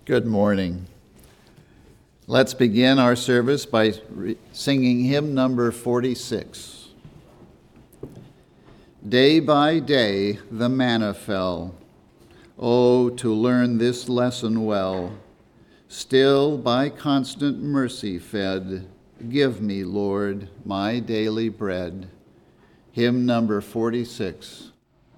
Good morning. Let's begin our service by singing hymn number 46. Day by day the manna fell. Oh, to learn this lesson well. Still by constant mercy fed, give me, Lord, my daily bread. Hymn number 46.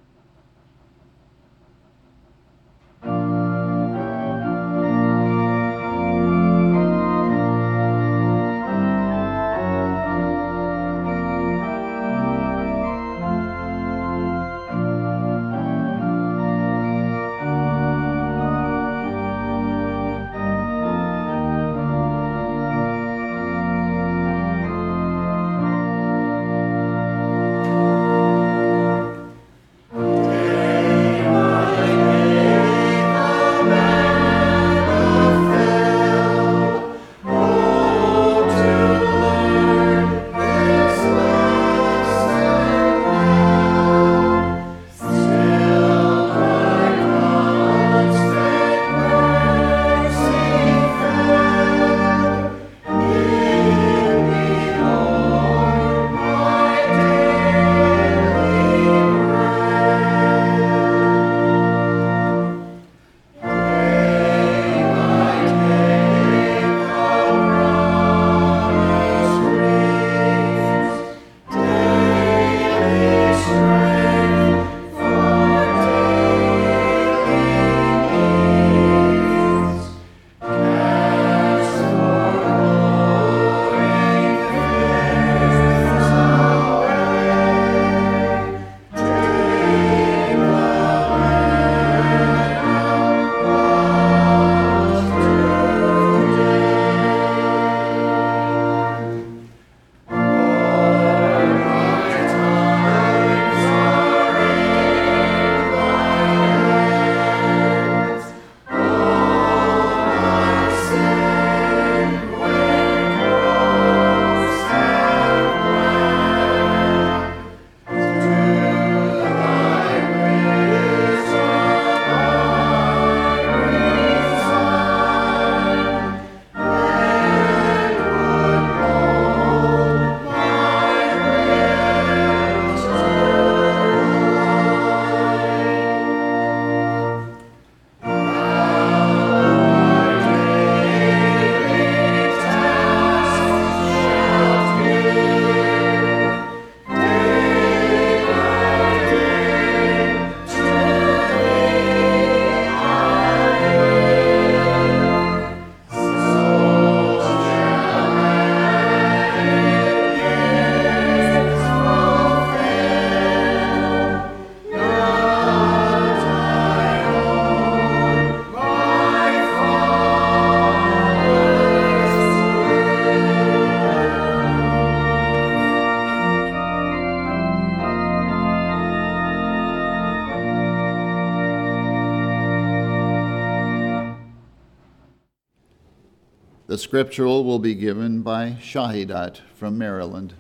The scriptural will be given by Shahidat from Maryland.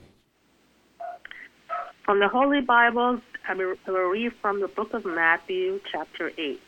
From the Holy Bible, I will read from the book of Matthew, chapter 8.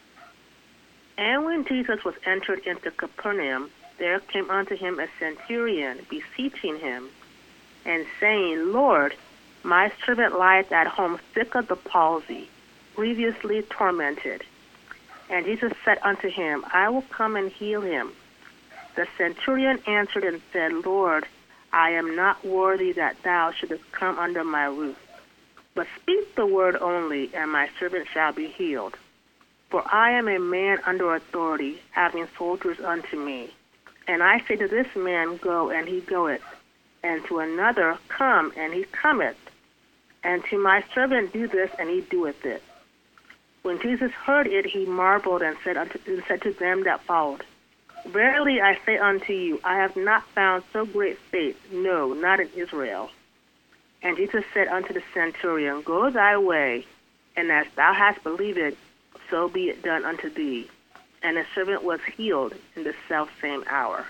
And when Jesus was entered into Capernaum, there came unto him a centurion, beseeching him, and saying, Lord, my servant lieth at home sick of the palsy, grievously tormented. And Jesus said unto him, I will come and heal him. The centurion answered and said, Lord, I am not worthy that thou shouldest come under my roof. But speak the word only, and my servant shall be healed. For I am a man under authority, having soldiers unto me. And I say to this man, Go, and he goeth, and to another, Come, and he cometh, and to my servant, Do this, and he doeth it. When Jesus heard it, he marveled and said to them that followed, Verily I say unto you, I have not found so great faith, no, not in Israel. And Jesus said unto the centurion, Go thy way, and as thou hast believed, so be it done unto thee. And the servant was healed in the selfsame hour.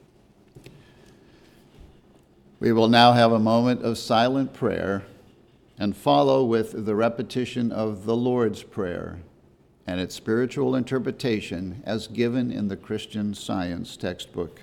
We will now have a moment of silent prayer and follow with the repetition of the Lord's Prayer and its spiritual interpretation as given in the Christian Science textbook.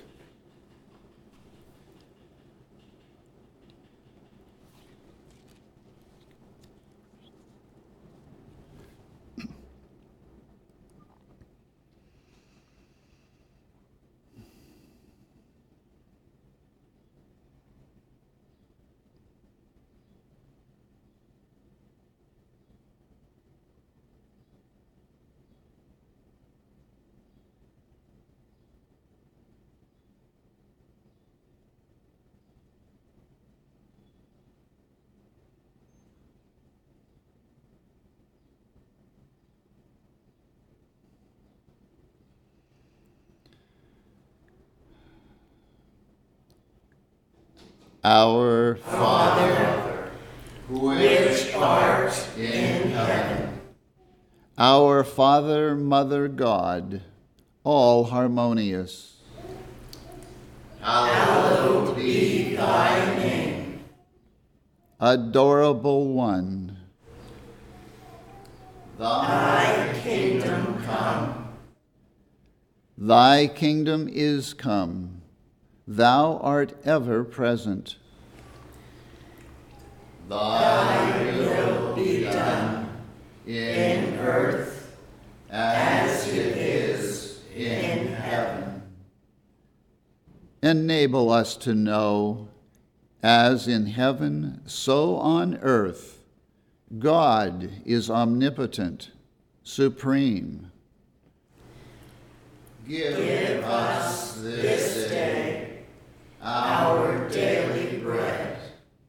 Our Father, which art in heaven. Our Father, Mother God, all harmonious. Hallowed be thy name. Adorable One. Thy kingdom come. Thy kingdom is come. Thou art ever present. Thy will be done in earth as it is in heaven. Enable us to know, as in heaven, so on earth, God is omnipotent, supreme. Give us this day our daily bread.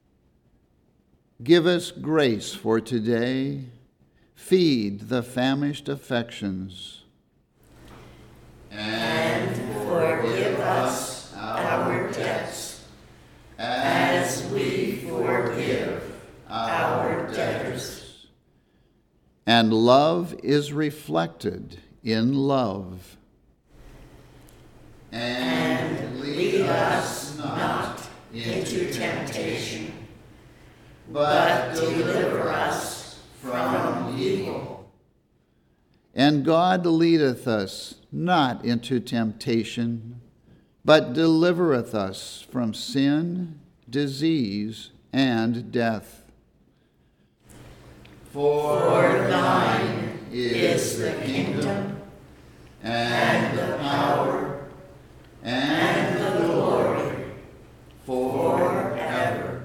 Give us grace for today. Feed the famished affections. And forgive us our debts, as we forgive our debtors. And love is reflected in love. And lead us not into temptation, but deliver us from evil. And God leadeth us not into temptation, but delivereth us from sin, disease, and death. For thine is the kingdom, and the power, and the glory, forever.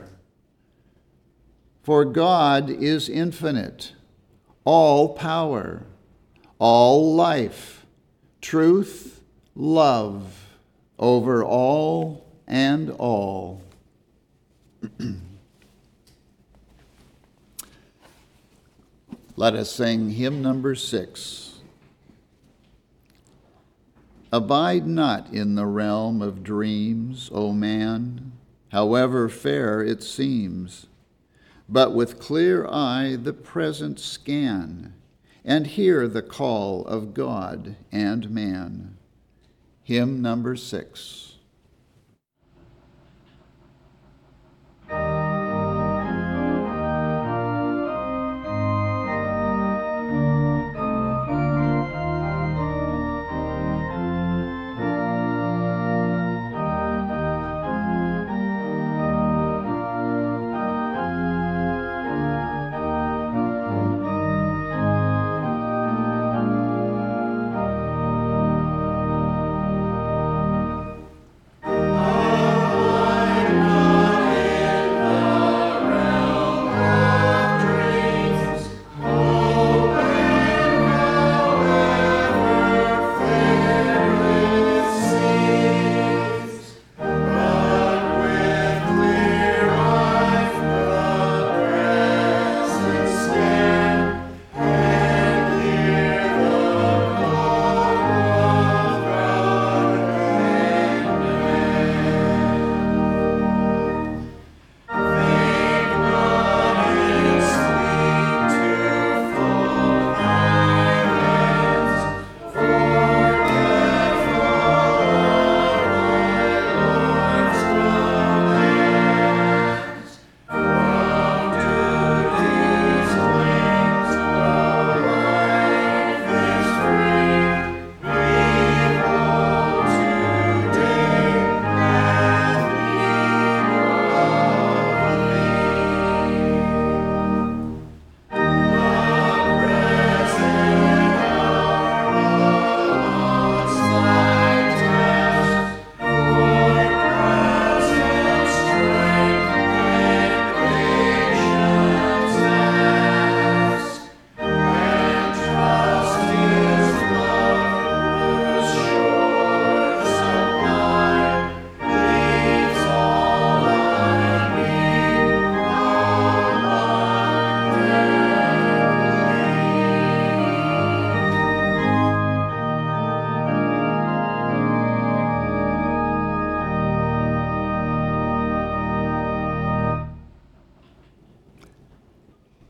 For God is infinite, all power, all life, truth, love, over all and all. Let us sing hymn number 6. Abide not in the realm of dreams, O man, however fair it seems, but with clear eye the present scan, and hear the call of God and man. Hymn number 6.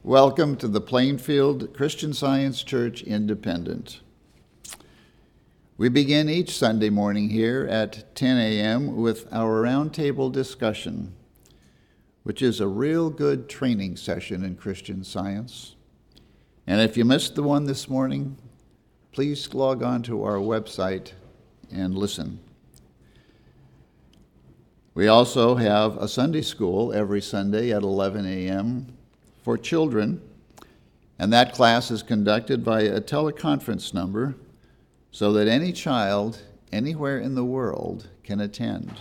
Welcome to the Plainfield Christian Science Church Independent. We begin each Sunday morning here at 10 a.m. with our roundtable discussion, which is a real good training session in Christian Science. And if you missed the one this morning, please log on to our website and listen. We also have a Sunday school every Sunday at 11 a.m. for children, and that class is conducted via a teleconference number so that any child anywhere in the world can attend.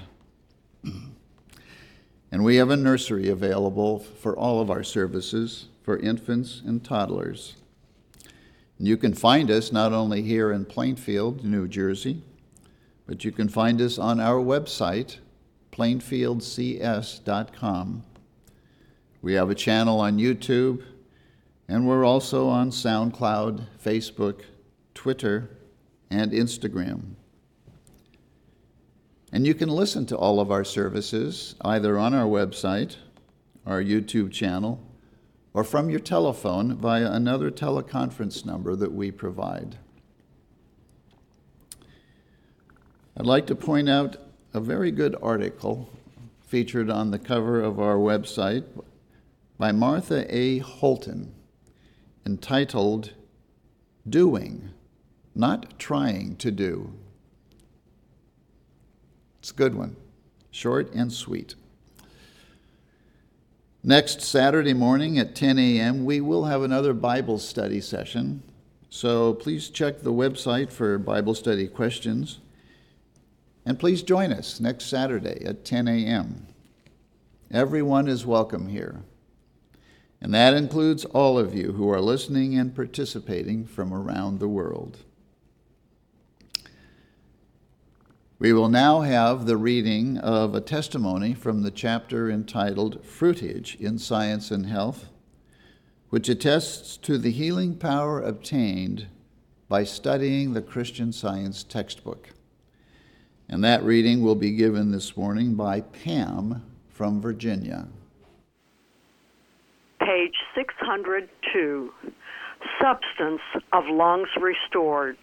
And we have a nursery available for all of our services for infants and toddlers. And you can find us not only here in Plainfield, New Jersey, but you can find us on our website, plainfieldcs.com. We have a channel on YouTube, and we're also on SoundCloud, Facebook, Twitter, and Instagram. And you can listen to all of our services either on our website, our YouTube channel, or from your telephone via another teleconference number that we provide. I'd like to point out a very good article featured on the cover of our website by Martha A. Holton, entitled, "Doing, Not Trying to Do." It's a good one, short and sweet. Next Saturday morning at 10 a.m., we will have another Bible study session, so please check the website for Bible study questions, and please join us next Saturday at 10 a.m. Everyone is welcome here, and that includes all of you who are listening and participating from around the world. We will now have the reading of a testimony from the chapter entitled Fruitage in Science and Health, which attests to the healing power obtained by studying the Christian Science textbook. And that reading will be given this morning by Pam from Virginia. Page 602, Substance of Lungs Restored.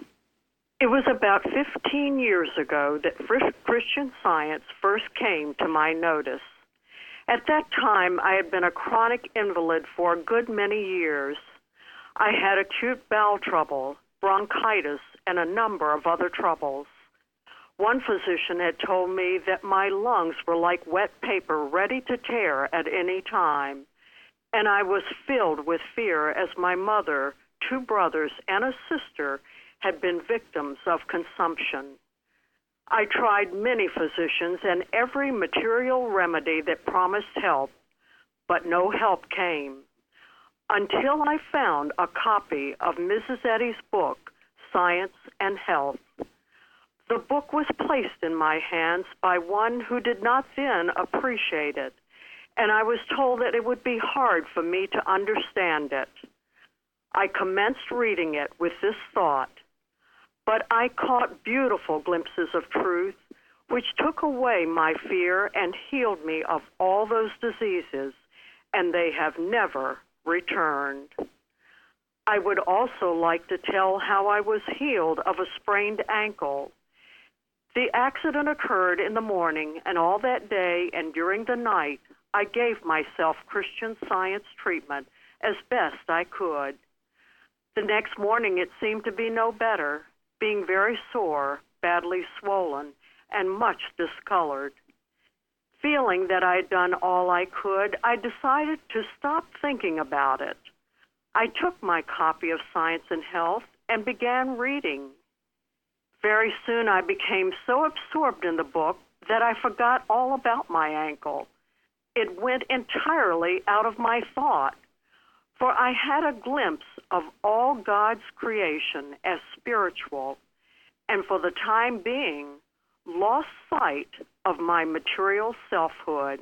It was about 15 years ago that Christian Science first came to my notice. At that time, I had been a chronic invalid for a good many years. I had acute bowel trouble, bronchitis, and a number of other troubles. One physician had told me that my lungs were like wet paper ready to tear at any time, and I was filled with fear as my mother, 2 brothers, and a sister had been victims of consumption. I tried many physicians and every material remedy that promised help, but no help came, until I found a copy of Mrs. Eddy's book, Science and Health. The book was placed in my hands by one who did not then appreciate it, and I was told that it would be hard for me to understand it. I commenced reading it with this thought, but I caught beautiful glimpses of truth, which took away my fear and healed me of all those diseases, and they have never returned. I would also like to tell how I was healed of a sprained ankle. The accident occurred in the morning, and all that day and during the night, I gave myself Christian Science treatment as best I could. The next morning it seemed to be no better, being very sore, badly swollen, and much discolored. Feeling that I had done all I could, I decided to stop thinking about it. I took my copy of Science and Health and began reading. Very soon I became so absorbed in the book that I forgot all about my ankle. It went entirely out of my thought, for I had a glimpse of all God's creation as spiritual, and for the time being, lost sight of my material selfhood.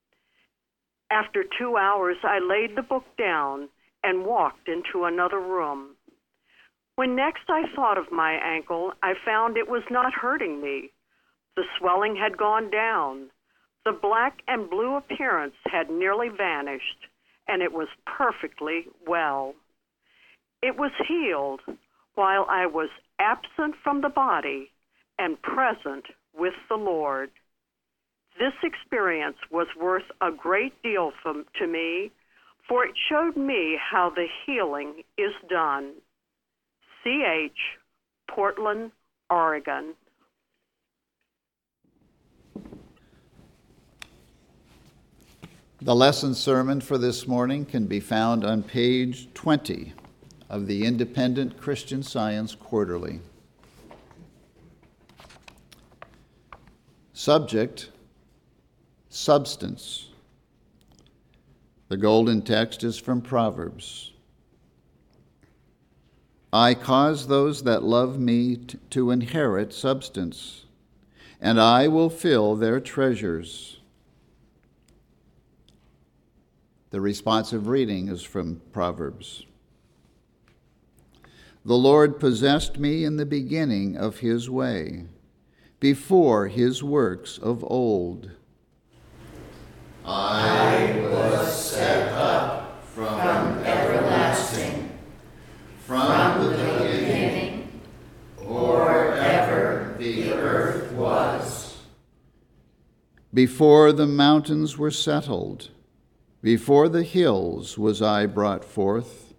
After 2 hours, I laid the book down and walked into another room. When next I thought of my ankle, I found it was not hurting me. The swelling had gone down. The black and blue appearance had nearly vanished, and it was perfectly well. It was healed while I was absent from the body and present with the Lord. This experience was worth a great deal to me, for it showed me how the healing is done. C.H., Portland, Oregon. The lesson sermon for this morning can be found on page 20 of the Independent Christian Science Quarterly. Subject, substance. The golden text is from Proverbs. I cause those that love me to inherit substance, and I will fill their treasures. The responsive reading is from Proverbs. The Lord possessed me in the beginning of his way, before his works of old. I was set up from everlasting, from the beginning, or ever the earth was. Before the mountains were settled, before the hills was I brought forth.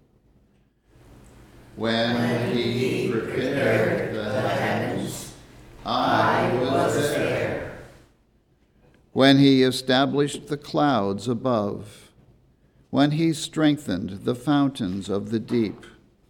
When he prepared the heavens, I was there. When he established the clouds above, when he strengthened the fountains of the deep,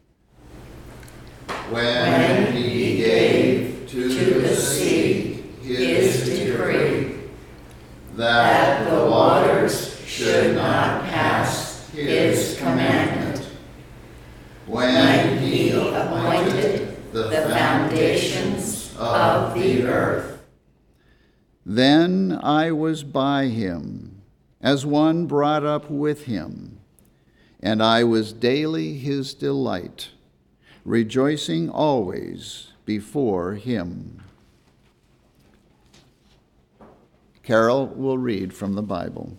when he gave to the sea his decree, that the waters should not pass his commandment, when he appointed the foundations of the earth. Then I was by him, as one brought up with him, and I was daily his delight, rejoicing always before him. Carol will read from the Bible.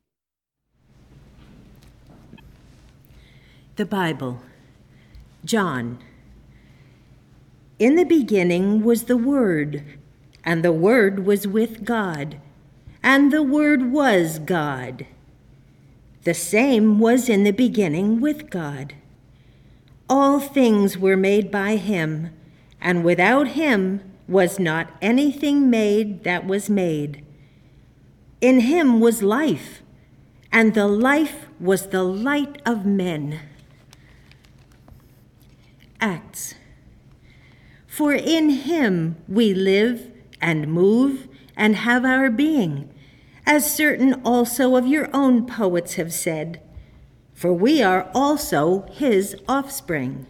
The Bible, John. In the beginning was the Word, and the Word was with God, and the Word was God. The same was in the beginning with God. All things were made by him, and without him was not anything made that was made. In him was life, and the life was the light of men. Acts. For in him we live and move and have our being, as certain also of your own poets have said, for we are also his offspring.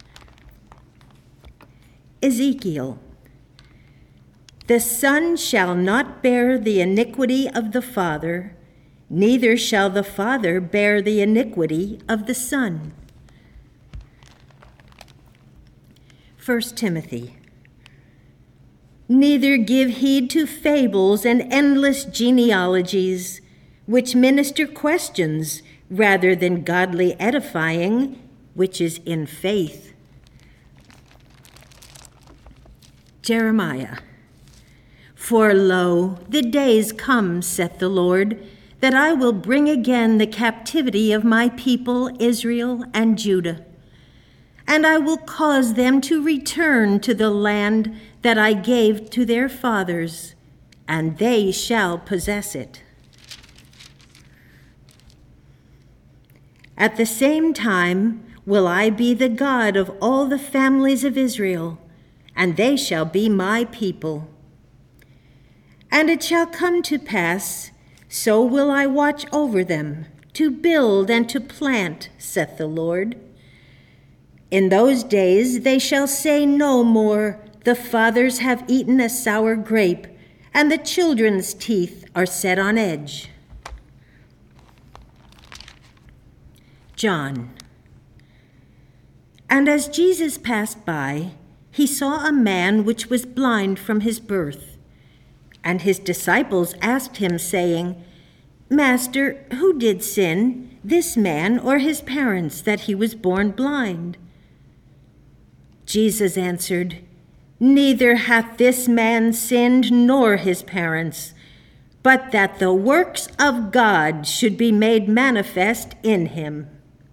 Ezekiel. The Son shall not bear the iniquity of the Father, neither shall the Father bear the iniquity of the Son. 1 Timothy. Neither give heed to fables and endless genealogies, which minister questions rather than godly edifying, which is in faith. Jeremiah. For lo, the days come, saith the Lord, that I will bring again the captivity of my people Israel and Judah, and I will cause them to return to the land that I gave to their fathers, and they shall possess it. At the same time will I be the God of all the families of Israel, and they shall be my people. And it shall come to pass, so will I watch over them, to build and to plant, saith the Lord. In those days they shall say no more, the fathers have eaten a sour grape, and the children's teeth are set on edge. John. And as Jesus passed by, he saw a man which was blind from his birth. And his disciples asked him, saying, Master, who did sin, this man or his parents, that he was born blind?" Jesus answered, "Neither hath this man sinned nor his parents, but that the works of God should be made manifest in him."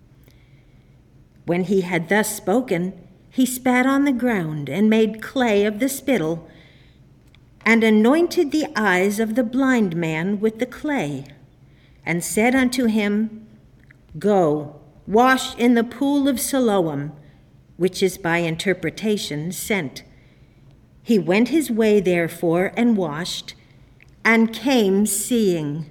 When he had thus spoken, he spat on the ground and made clay of the spittle, and anointed the eyes of the blind man with the clay, and said unto him, "Go, wash in the pool of Siloam," which is by interpretation sent. He went his way therefore and washed, and came seeing.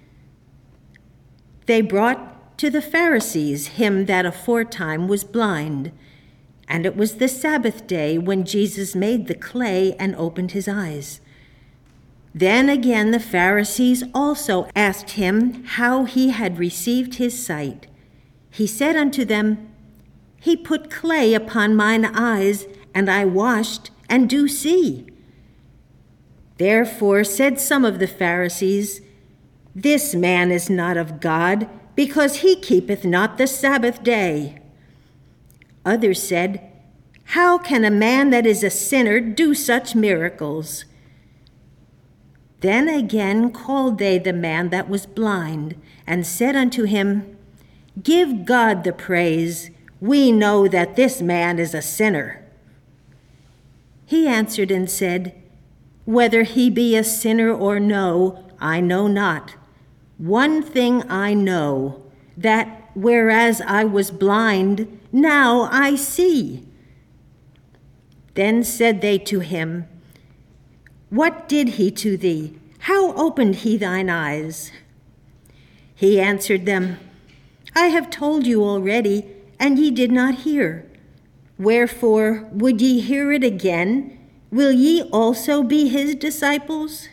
They brought to the Pharisees him that aforetime was blind, and it was the Sabbath day when Jesus made the clay and opened his eyes. Then again the Pharisees also asked him how he had received his sight. He said unto them, "He put clay upon mine eyes, and I washed, and do see." Therefore said some of the Pharisees, "This man is not of God, because he keepeth not the Sabbath day." Others said, "How can a man that is a sinner do such miracles?" Then again called they the man that was blind, and said unto him, "Give God the praise. We know that this man is a sinner." He answered and said, "Whether he be a sinner or no, I know not. One thing I know, that whereas I was blind, now I see." Then said they to him, "What did he to thee? How opened he thine eyes?" He answered them, "I have told you already, and ye did not hear. Wherefore would ye hear it again? Will ye also be his disciples?"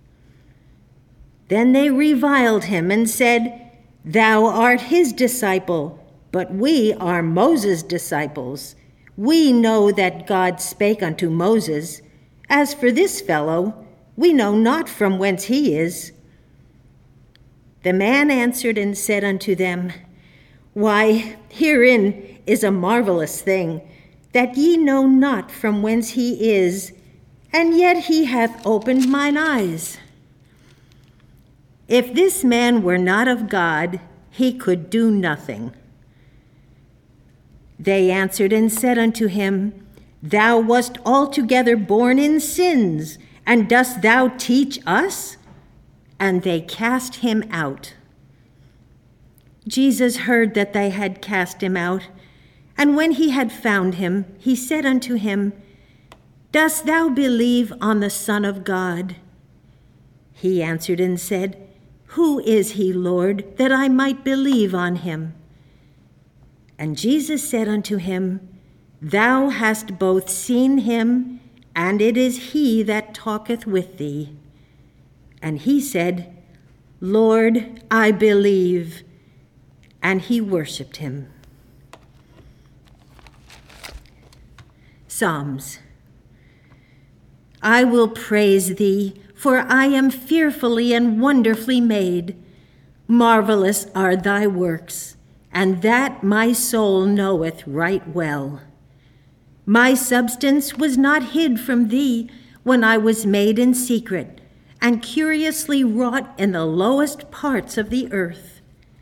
Then they reviled him and said, "Thou art his disciple, but we are Moses' disciples. We know that God spake unto Moses. As for this fellow, we know not from whence he is." The man answered and said unto them, "Why, herein is a marvelous thing, that ye know not from whence he is, and yet he hath opened mine eyes. If this man were not of God, he could do nothing." They answered and said unto him, "Thou wast altogether born in sins, and dost thou teach us?" And they cast him out. Jesus heard that they had cast him out, and when he had found him, he said unto him, "Dost thou believe on the Son of God?" He answered and said, "Who is he, Lord, that I might believe on him?" And Jesus said unto him, "Thou hast both seen him, and it is he that talketh with thee." And he said, "Lord, I believe." And he worshipped him. Psalms. I will praise thee, for I am fearfully and wonderfully made. Marvelous are thy works, and that my soul knoweth right well. My substance was not hid from thee when I was made in secret, and curiously wrought in the lowest parts of the earth.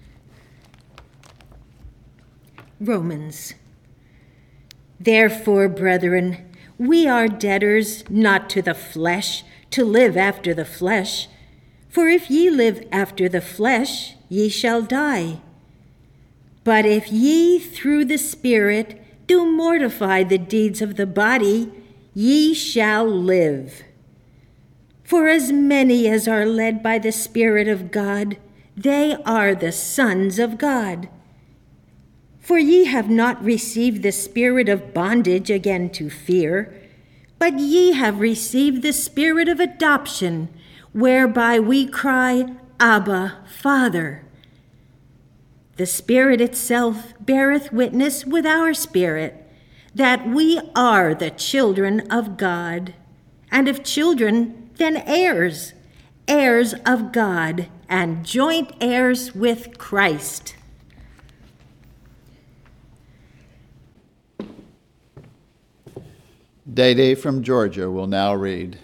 Romans. Therefore, brethren, we are debtors not to the flesh, to live after the flesh. For if ye live after the flesh, ye shall die. But if ye through the Spirit do mortify the deeds of the body, ye shall live. For as many as are led by the Spirit of God, they are the sons of God. For ye have not received the spirit of bondage again to fear, but ye have received the spirit of adoption, whereby we cry, Abba, Father. The Spirit itself beareth witness with our spirit that we are the children of God, and if children, then heirs, heirs of God, and joint heirs with Christ. Day from Georgia will now read.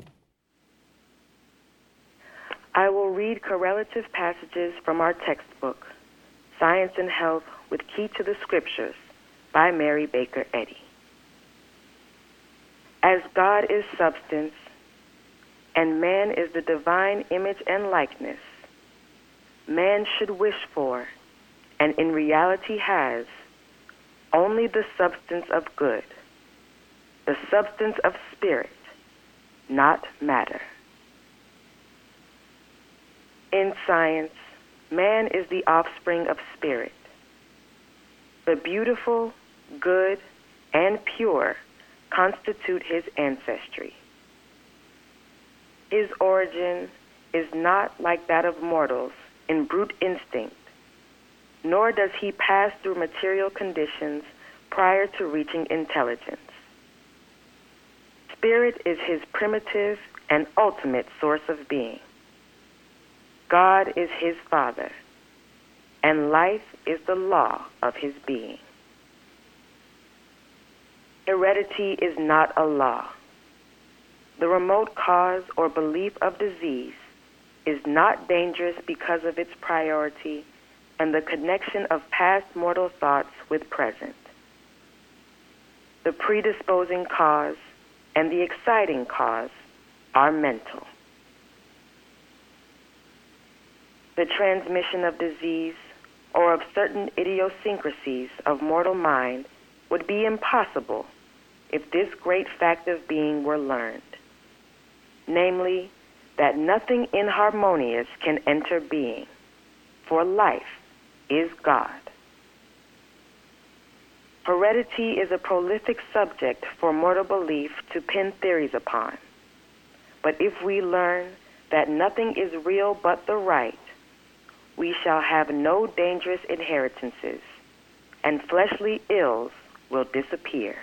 I will read correlative passages from our textbook, Science and Health with Key to the Scriptures, by Mary Baker Eddy. As God is substance, and man is the divine image and likeness, man should wish for, and in reality has, only the substance of good, the substance of spirit, not matter. In science, man is the offspring of spirit. The beautiful, good, and pure constitute his ancestry. His origin is not like that of mortals in brute instinct, nor does he pass through material conditions prior to reaching intelligence. Spirit is his primitive and ultimate source of being. God is his Father, and life is the law of his being. Heredity is not a law. The remote cause or belief of disease is not dangerous because of its priority and the connection of past mortal thoughts with present. The predisposing cause and the exciting cause are mental. The transmission of disease or of certain idiosyncrasies of mortal mind would be impossible if this great fact of being were learned, namely, that nothing inharmonious can enter being, for life is God. Heredity is a prolific subject for mortal belief to pin theories upon. But if we learn that nothing is real but the right, we shall have no dangerous inheritances, and fleshly ills will disappear.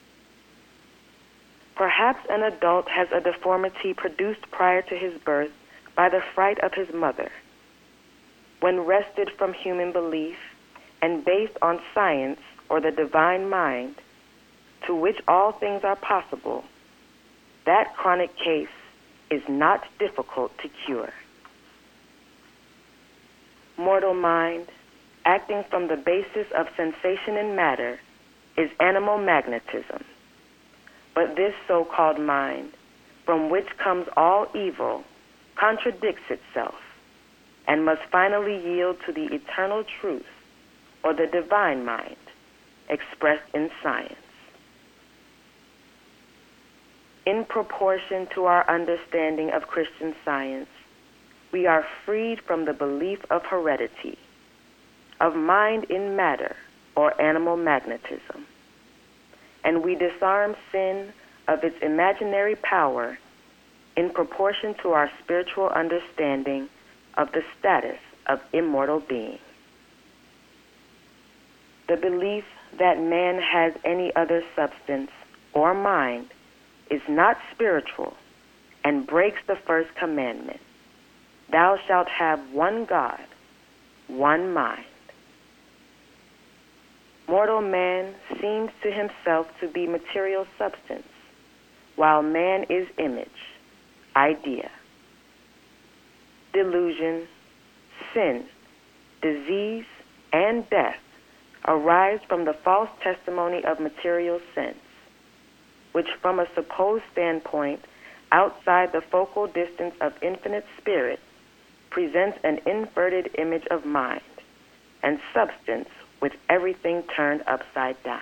Perhaps an adult has a deformity produced prior to his birth by the fright of his mother. When wrested from human belief and based on science or the divine mind, to which all things are possible, that chronic case is not difficult to cure. Mortal mind, acting from the basis of sensation and matter, is animal magnetism. But this so-called mind, from which comes all evil, contradicts itself and must finally yield to the eternal truth or the divine mind expressed in science. In proportion to our understanding of Christian Science, we are freed from the belief of heredity, of mind in matter or animal magnetism, and we disarm sin of its imaginary power in proportion to our spiritual understanding of the status of immortal being. The belief that man has any other substance or mind is not spiritual and breaks the first commandment. Thou shalt have one God, one mind. Mortal man seems to himself to be material substance, while man is image, idea. Delusion, sin, disease, and death arise from the false testimony of material sense, which from a supposed standpoint outside the focal distance of infinite spirit presents an inverted image of mind and substance with everything turned upside down.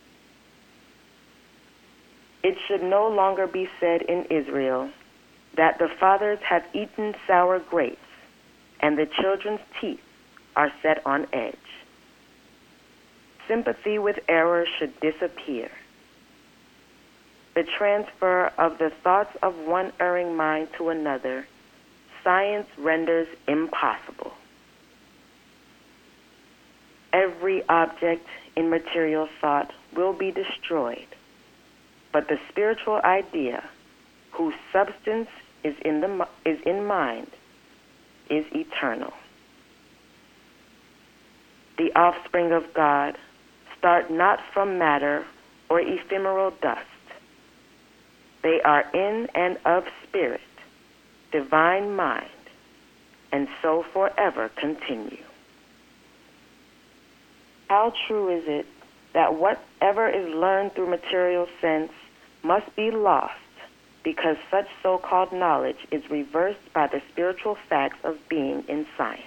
It should no longer be said in Israel that the fathers have eaten sour grapes and the children's teeth are set on edge. Sympathy with error should disappear. The transfer of the thoughts of one erring mind to another, science renders impossible. Every object in material thought will be destroyed, but the spiritual idea, whose substance is in mind, is eternal. The offspring of God start not from matter or ephemeral dust. They are in and of spirit, divine mind, and so forever continue. How true is it that whatever is learned through material sense must be lost because such so-called knowledge is reversed by the spiritual facts of being in science.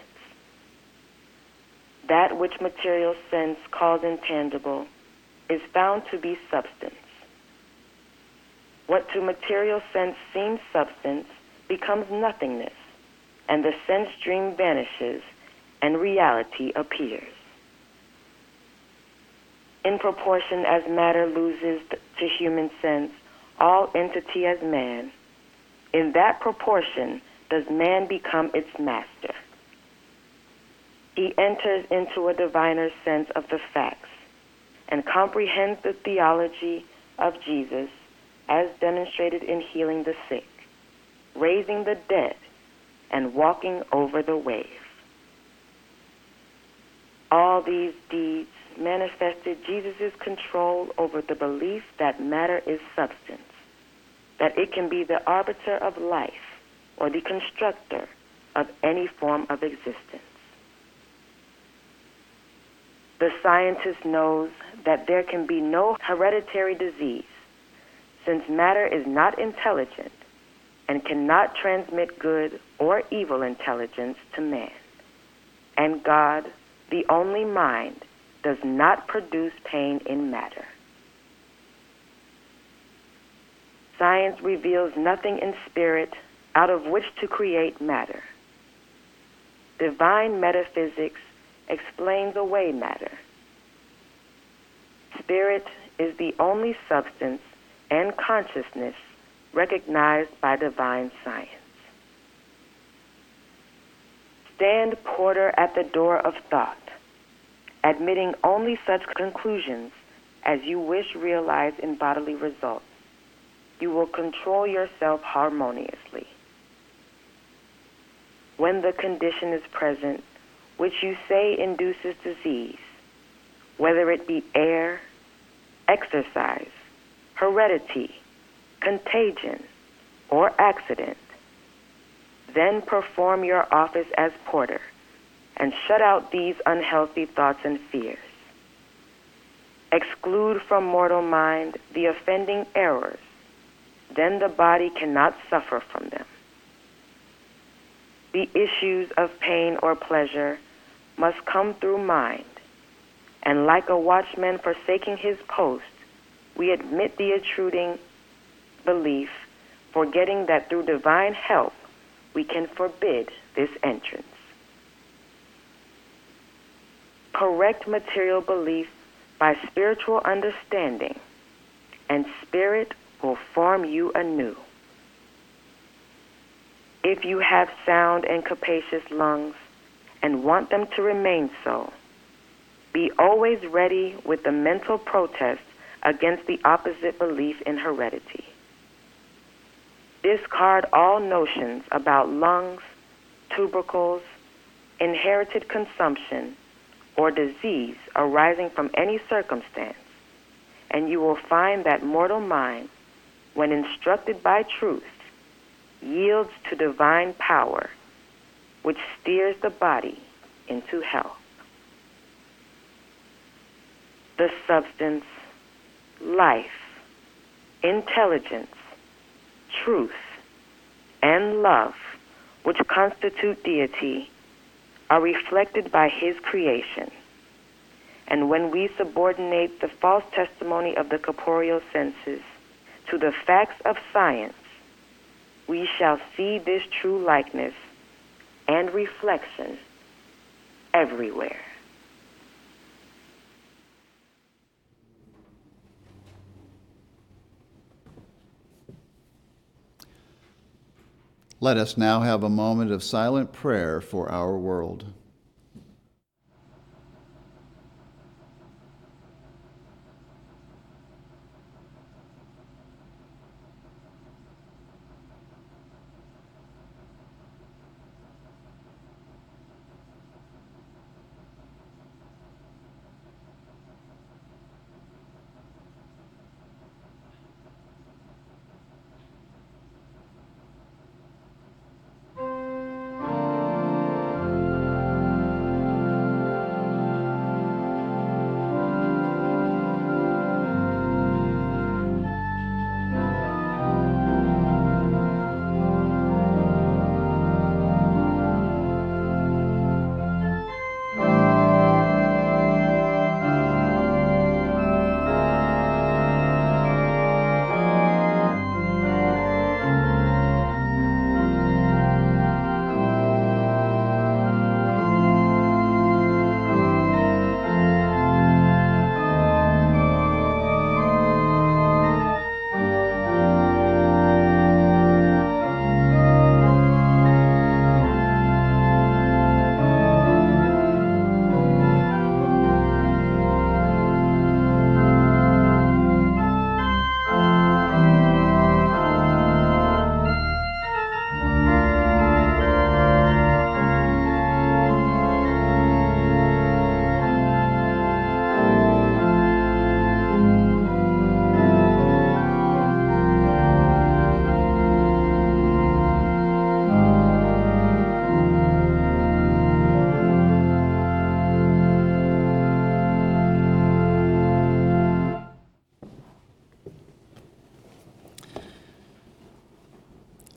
That which material sense calls intangible is found to be substance. What to material sense seems substance becomes nothingness, and the sense dream vanishes, and reality appears. In proportion as matter loses to human sense all entity as man, in that proportion does man become its master. He enters into a diviner sense of the facts and comprehends the theology of Jesus as demonstrated in healing the sick, raising the dead, and walking over the wave. All these deeds manifested Jesus' control over the belief that matter is substance, that it can be the arbiter of life or the constructor of any form of existence. The scientist knows that there can be no hereditary disease, since matter is not intelligent and cannot transmit good or evil intelligence to man. And God, the only mind, does not produce pain in matter. Science reveals nothing in spirit out of which to create matter. Divine metaphysics explains away matter. Spirit is the only substance and consciousness recognized by divine science. Stand porter at the door of thought, admitting only such conclusions as you wish realized in bodily results. You will control yourself harmoniously. When the condition is present, which you say induces disease, whether it be air, exercise, heredity, contagion, or accident, then perform your office as porter and shut out these unhealthy thoughts and fears. Exclude from mortal mind the offending errors, then the body cannot suffer from them. The issues of pain or pleasure must come through mind, and like a watchman forsaking his post, we admit the intruding belief, forgetting that through divine help we can forbid this entrance. Correct material belief by spiritual understanding, and spirit will form you anew. If you have sound and capacious lungs and want them to remain so, be always ready with the mental protest against the opposite belief in heredity. Discard all notions about lungs, tubercles, inherited consumption, or disease arising from any circumstance, and you will find that mortal mind, when instructed by truth, yields to divine power, which steers the body into health. The substance, life, intelligence, truth, and love, which constitute deity, are reflected by his creation. And when we subordinate the false testimony of the corporeal senses to the facts of science, we shall see this true likeness and reflection everywhere. Let us now have a moment of silent prayer for our world.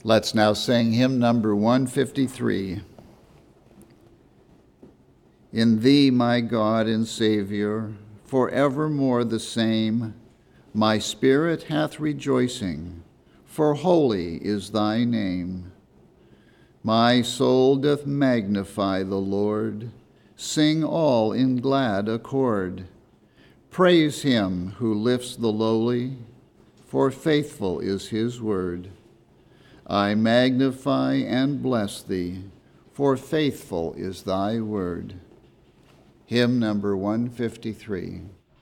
Let's now sing hymn number 153. In thee, my God and Savior, forevermore the same, my spirit hath rejoicing, for holy is thy name. My soul doth magnify the Lord, sing all in glad accord. Praise him who lifts the lowly, for faithful is his word. I magnify and bless thee, for faithful is thy word. Hymn number 153.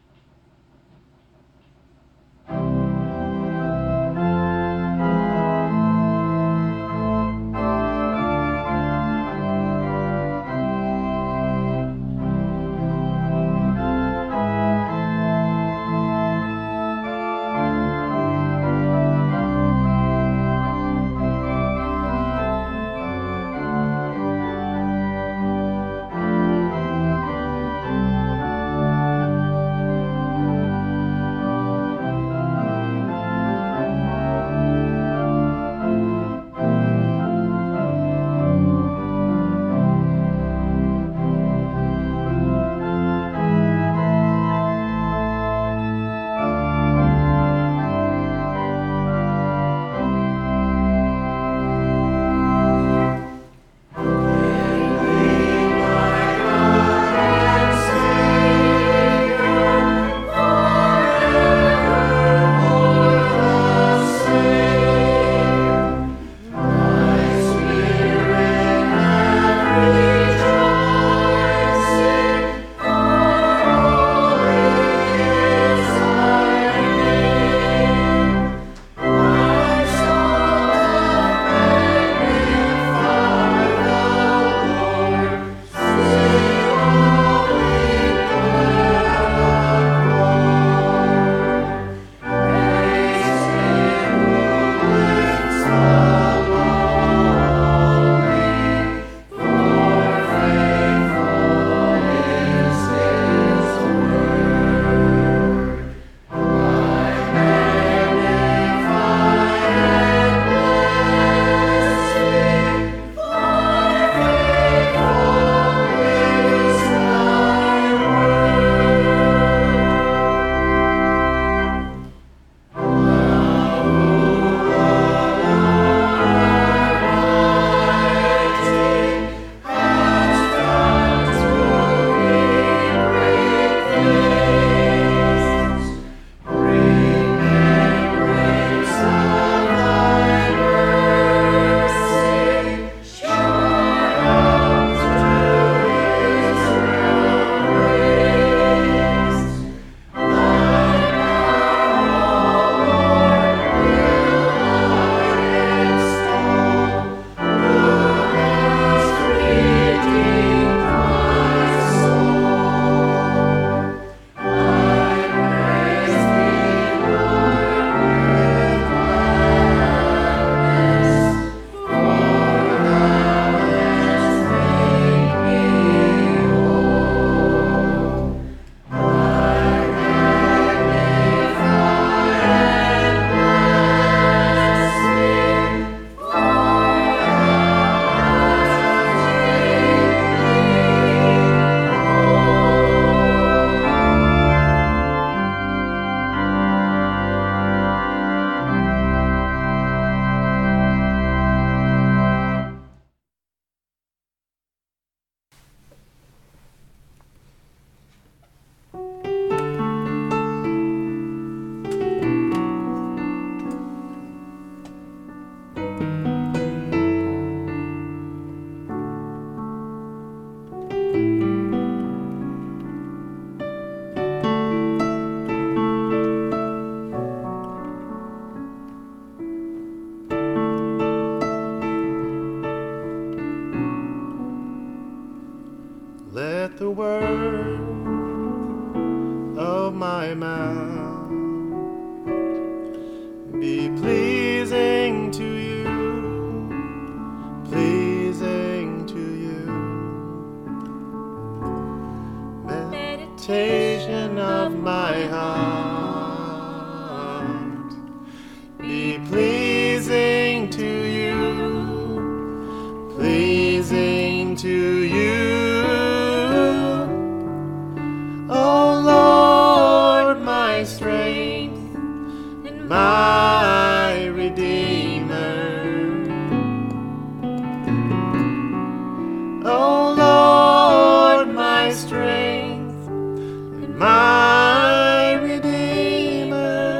Let the word of my mouth be pleasing to you, pleasing to you. Meditation of my heart be pleasing to you, O Lord, my strength and my Redeemer.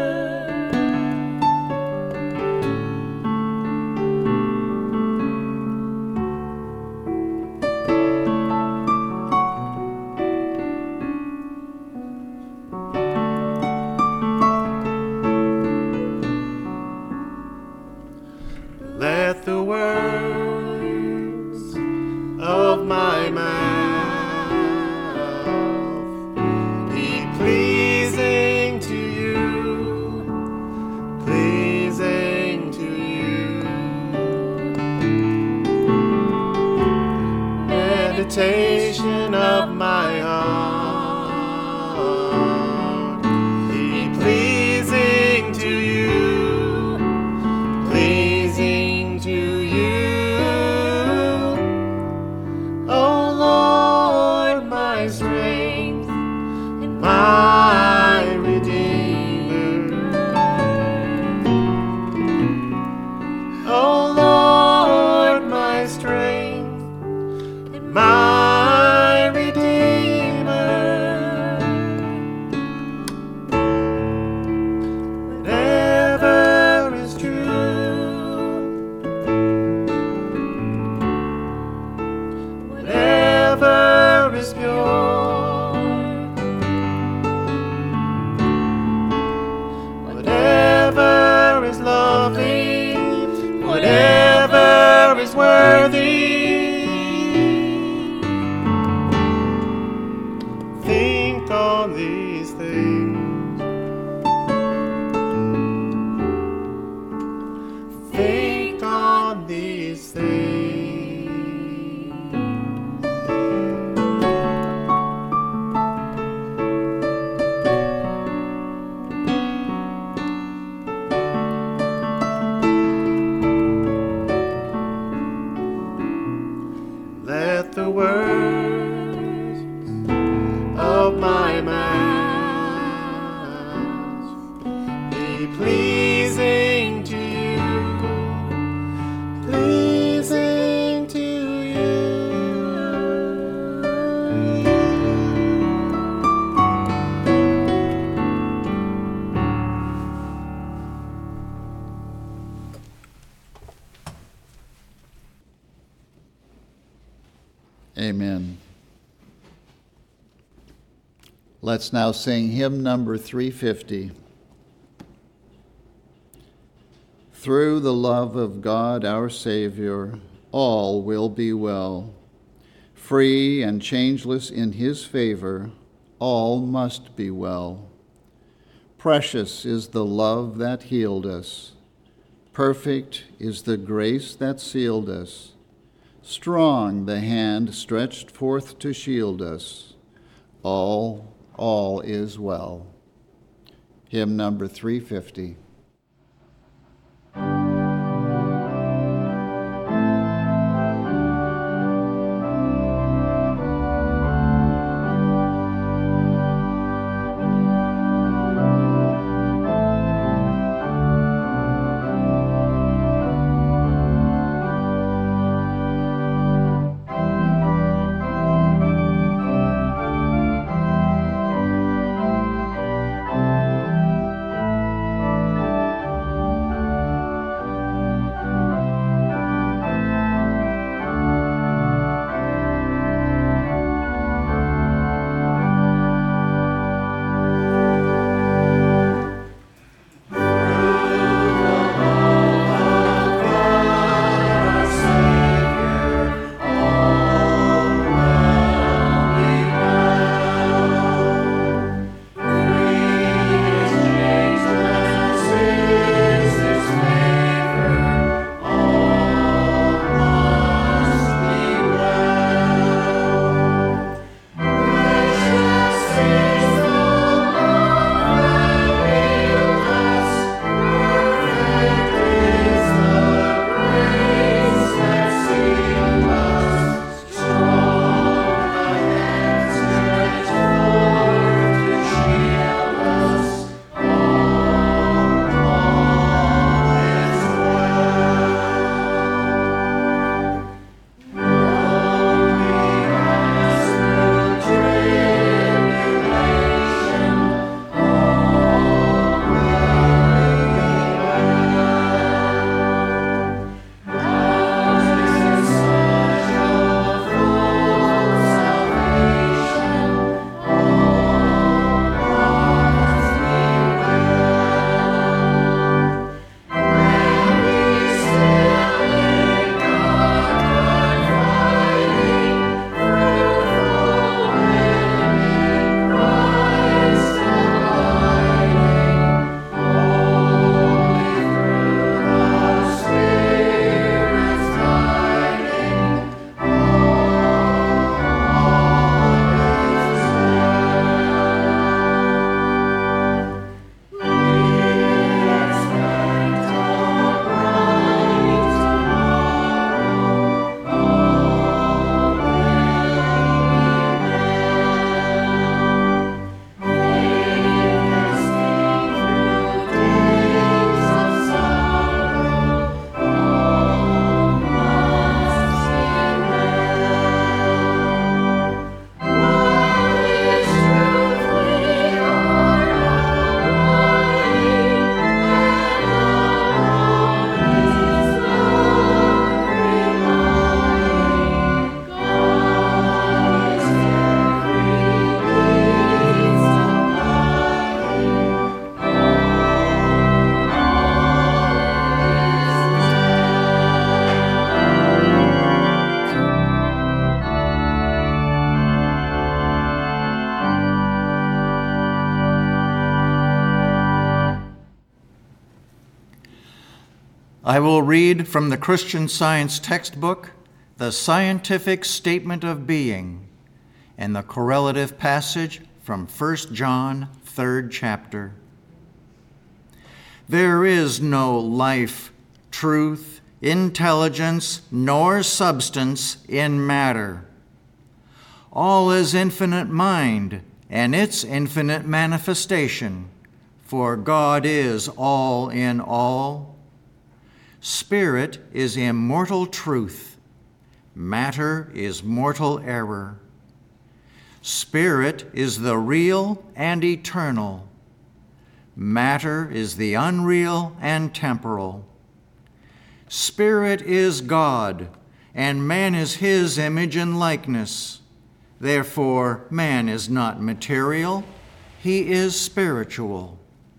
Let the words of my mouth be pleasing to you, pleasing to you. Meditation of my heart be pleasing to you, pleasing to you. O Lord, my strength and my Redeemer. O Lord, my strength and my Redeemer. Whatever is true, whatever is pure, whatever is lovely, whatever is worthy, think on these things. Think on these things. Let the words of my mouth be pleasing to you, pleasing to you. Amen. Let's now sing hymn number 350. Through the love of God our Savior, all will be well. Free and changeless in his favor, all must be well. Precious is the love that healed us. Perfect is the grace that sealed us. Strong the hand stretched forth to shield us. All is well. Hymn number 350. I will read from the Christian Science textbook, The Scientific Statement of Being, and the correlative passage from 1 John, 3rd chapter. There is no life, truth, intelligence, nor substance in matter. All is infinite mind and its infinite manifestation, for God is all in all. Spirit is immortal truth. Matter is mortal error. Spirit is the real and eternal. Matter is the unreal and temporal. Spirit is God, and man is his image and likeness. Therefore, man is not material, he is spiritual.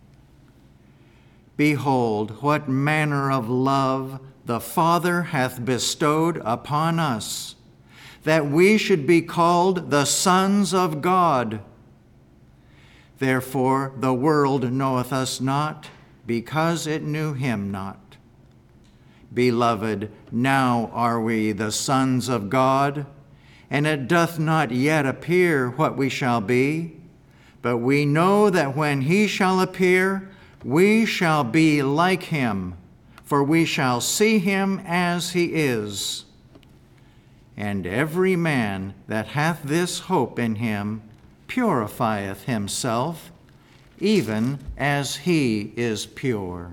Behold, what manner of love the Father hath bestowed upon us, that we should be called the sons of God. Therefore the world knoweth us not, because it knew him not. Beloved, now are we the sons of God, and it doth not yet appear what we shall be, but we know that when he shall appear, we shall be like him, for we shall see him as he is. And every man that hath this hope in him purifieth himself, even as he is pure.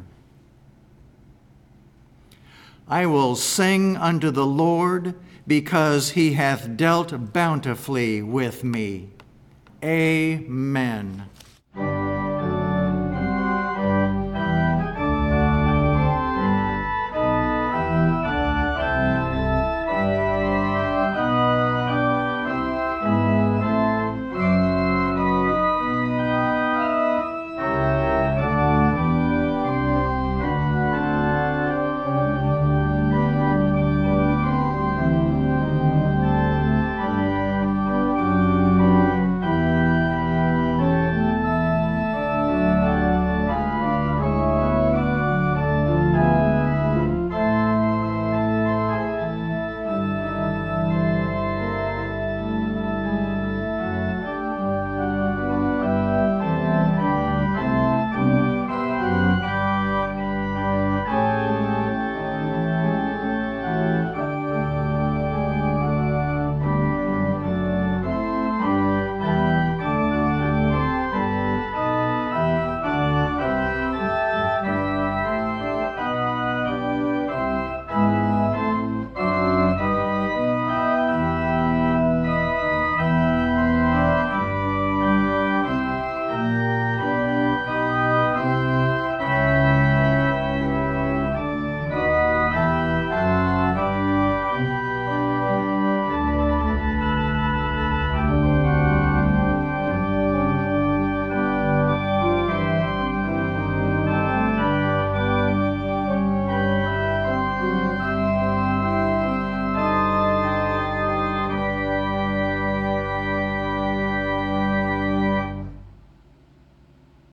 I will sing unto the Lord, because he hath dealt bountifully with me. Amen.